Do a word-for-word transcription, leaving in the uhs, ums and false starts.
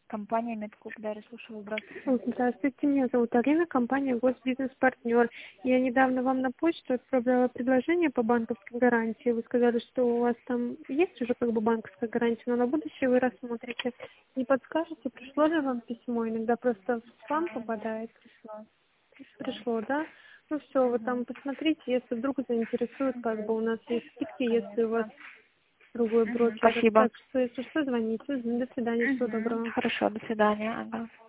Компания Медклуб, да, слушаю, здравствуйте. Вот, здравствуйте, меня зовут Алина, компания Госбизнес-партнер. Я недавно вам на почту отправляла предложение по банковской гарантии. Вы сказали, что у вас там есть уже как бы банковская гарантия, но на будущее вы рассмотрите. Не подскажете, пришло ли вам письмо? Иногда просто в спам А, да, попадает. пришло, пришло. Пришло, да? Ну все, вы Угу. там посмотрите, если вдруг заинтересует, как бы у нас есть скидки, если у вас Конечно. другой Угу. брокер. Спасибо. Так что, если что, звоните. До свидания, всего Угу. доброго. Хорошо, до свидания. Ага.